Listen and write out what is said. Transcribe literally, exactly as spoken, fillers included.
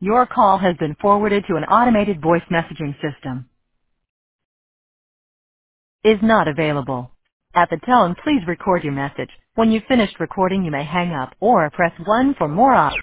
Your call has been forwarded to an automated voice messaging system. Is not available. At the tone, please record your message. When you've finished recording, you may hang up or press one for more options.